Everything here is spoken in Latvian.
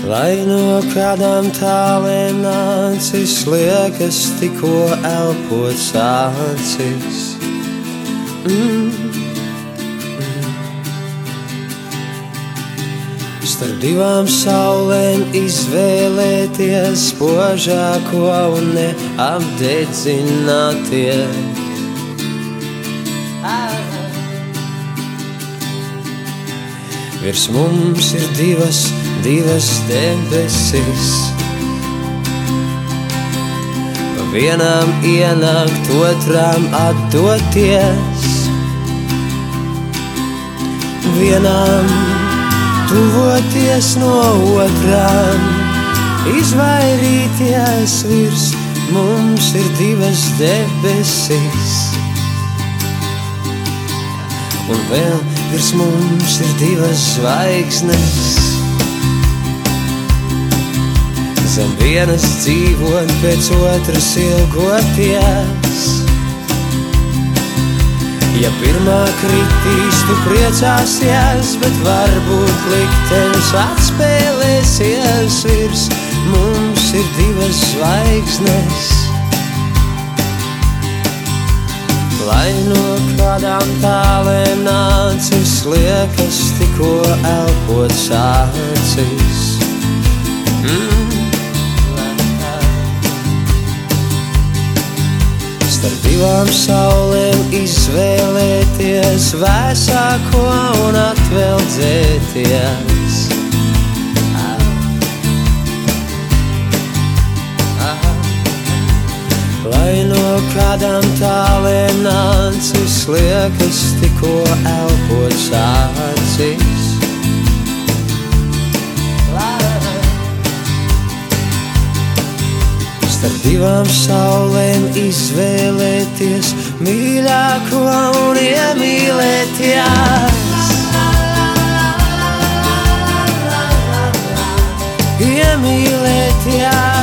Lai no kādām tālēm nācis, liekas tikko elpot sācis. Starp divām saulēm izvēlēties spožāko un neapdedzināties. Virs mums ir divas debesis, pa vienām ienākt, otrām atdoties, vienām tuvoties no otrām, izvairīties. Virs mums ir divas debesis, un vēl virs mums ir divas zvaigznes. Zem vienas dzīvot, pēc otras ilgoties. Ja pirmā kritīs, tu priecāsies, bet varbūt liktenis atspēlēsies. Virs mums ir divas zvaigznes. Lai no kādām tālēm nācis, liekas tikko elpot sācis. Starp divām saulēm izvēlēties vēsāko un atveldzēties. Lai no kādām tālēm nācis, liekas tikko elpot sācis. Starp divām saulēm izvēlēties mīļāko un iemīlēties. Iemīlēties.